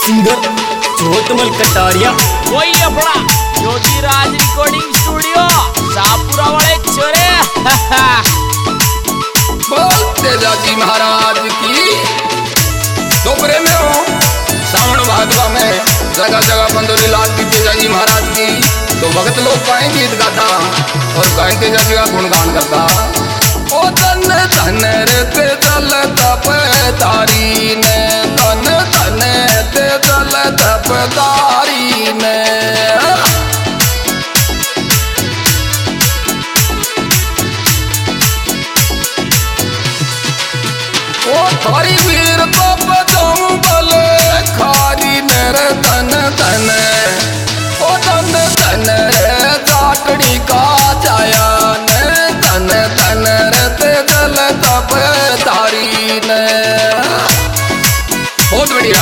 Singer ज्योतमल Kataria वही अपना Jyotiraj recording studio Shahpura वाले छोरे। बोल तेजाजी महाराज की दोपहर में हो सावन भादवा में जगह जगह बंदोरी लाल की तेजाजी महाराज की। तो भगत लोग गाएं गीत गाता और गाएं तेजाजी का गुणगान करता। ओ धन धन रे ते जल तप तारी ने, धन धन ते जल तप तारी ने। ओ थारी वीर तप जंगल खारी नर धन धन। ओ धन धन रे जाटड़ी का छाया ने, धन धन रे ते जल तप तारी ने। बहुत बढ़िया।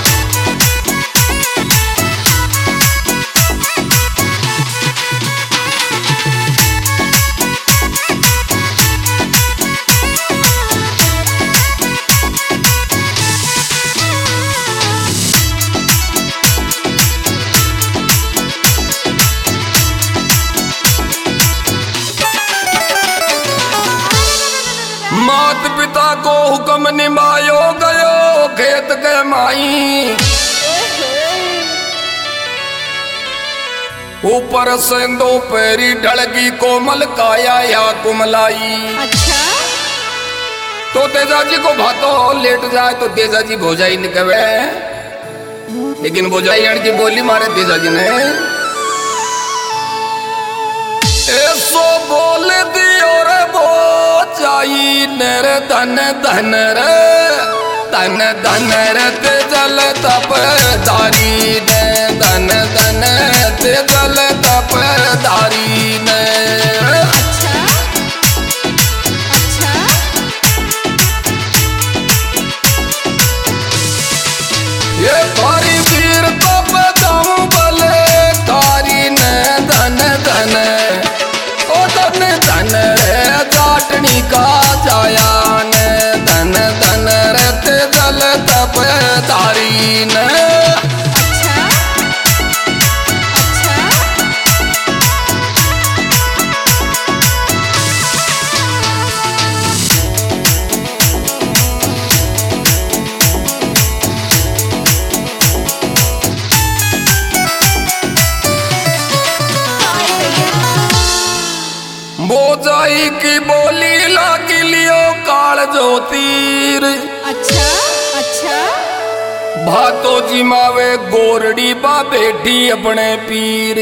मात पिता को हुक्म निभायो गयो खेत के माई। ऊपर से दो पैरी ढलगी कोमल काया या कुमलाई। अच्छा तो तेजाजी को भातो लेट जाए तो तेजाजी भोजाई निकवे, लेकिन भोजाई अण की बोली मारे तेजाजी ने ऐसो बोल दियो रे भोजाई नर धन धन रे, धन धन रे ते जल तप धारी ने, धन धन ते जल तप धारी ने। अच्छा अच्छा ये थारी वीर तप जंगल तारी ने, धन धन। ओ धन धन रे जाटनी का छाया ने, धन धन रे ते जल तप तारी ने। अच्छा अच्छा बोजाई की बोली लागी लियो काल ज्योतिर। अच्छा अच्छा भातो जिमावे गोरड़ी बा बेटी अपने पीर।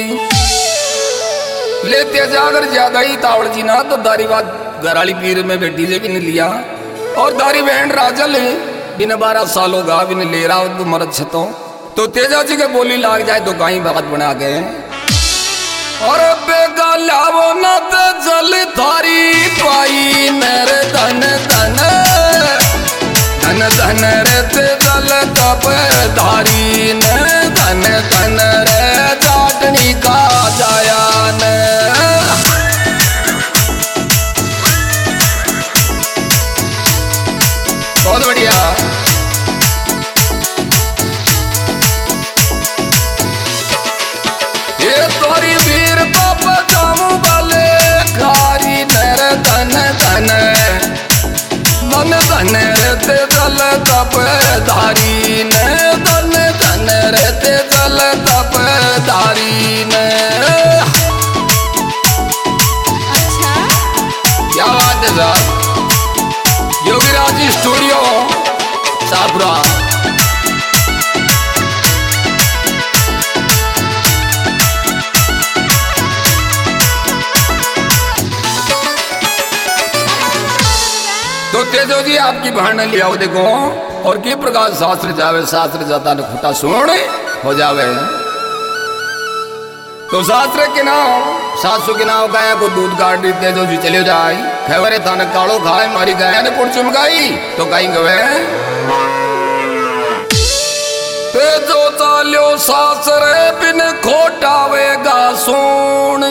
लेते जागर ज्यादा ही तावड़ जी ना तो दारी बात घराली पीर में बेटी से भी नहीं लिया। और दारी बहन राजल बिन 12 सालों गा बिन ले रहा तू मरद छतो। तो तेजा जी के बोली लाग जाए तो कहीं बात बना गए। और बेगा लावो न ते जल थारी पाई मेरे धन धन, धन धन रे ते जल तप धारी ने, धन धन रे जाटनी का जाया ने। बहुत बढ़िया। ये तोरी वीर तप जंगल खारी नर धन धन, धन धन रे ते जल तप धारी ने, धन धन रे ते जल तप धारी ने। अच्छा क्या बात है साहब। योगीराज स्टूडियो शाहपुरा। तो तेजो जी आपकी बहन लिया हो देखो। और की प्रकार शास्त्र जावे शास्त्र जाता ने खुटा सुन हो जावे। तो शास्त्र के नाम सासू के नाम गाया को दूध काट दी तेजो जी चले जाए। खैवरे थाने कालो खाए मारी गाया ने पुड़ चुमकाई तो कहीं गवे। तेजो चाल्यो सासरे बिन खोटावेगा सोन।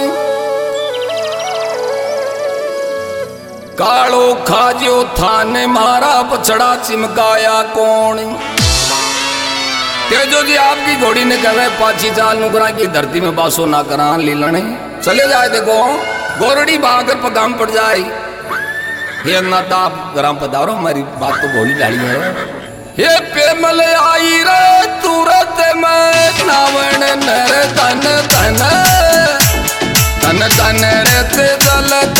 कालो खाजो थाने मारा बछड़ा चिमकाया कौन। तेजो जी आपकी घोड़ी ने कहे पाची चाल नुकरा की धरती में बासो ना करा लीलने चले जाए देखो गोरड़ी बहाकर पगाम पड़ जाए। हे अन्नाता आप ग्राम पधारो, हमारी बात तो भोली डाली है। ये पेमल आई रे तुरत में नावण नर तन तन तन तन रे ते जल